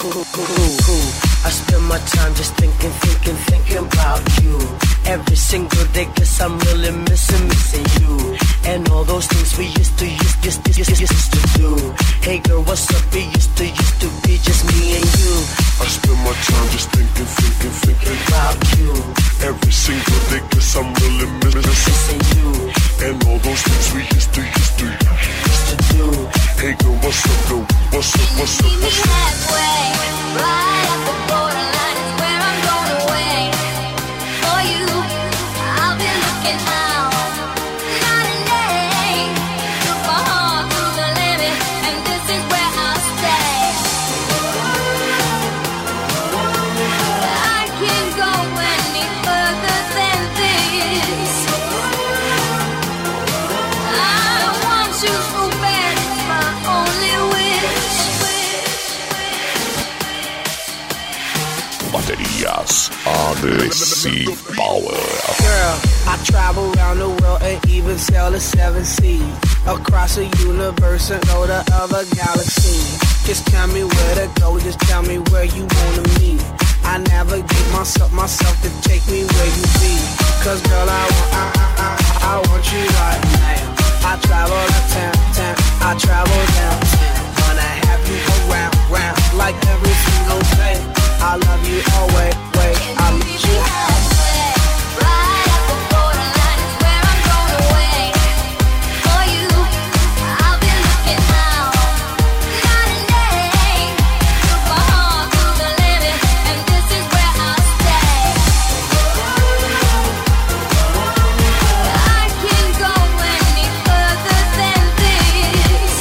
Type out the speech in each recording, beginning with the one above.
I spend my time just thinking about you. Every single day, guess I'm really missing you. And all those things we used to do. Hey girl, what's up? It used to be just me and you. I spend my time just thinking about you. Every single day, guess I'm really missing you. And all those things we used to do. Hey girl, what's up, girl? What's up? Meet me halfway, right at the borderline is where I'm going away. For you, I'll be looking out night and day. Took my heart to the limit, and this is where I'll stay. I can't go any further than this. I want you so bad, it's my only wish. Baterias Aggressive Power. Girl, I travel around the world and even sail the 7 seas. Across the universe and go to other galaxies. Just tell me where to go, just tell me where you wanna meet. I navigate myself to take me where you be. Cause girl, I want you right now. I travel uptown, I travel downtown. Wanna have you around, like every single day. I love you always, I need you. Right at the borderline is where I'm going away. For you, I'll be looking out night and day. Took my heart to the limit, and this is where I'll stay. I can't go any further than this.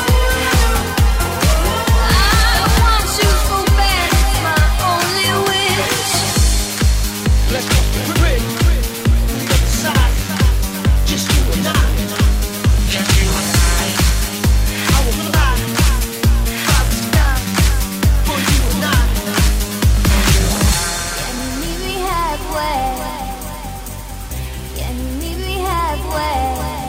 I want you so bad, it's my only wish. Let's go, Rick. Other side, just you and I. Just you and I will fly out the sky for you and I. Can you meet me halfway? Can you meet me halfway?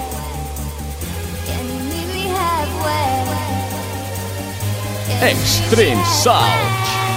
Can you meet me halfway? Extreme Sound.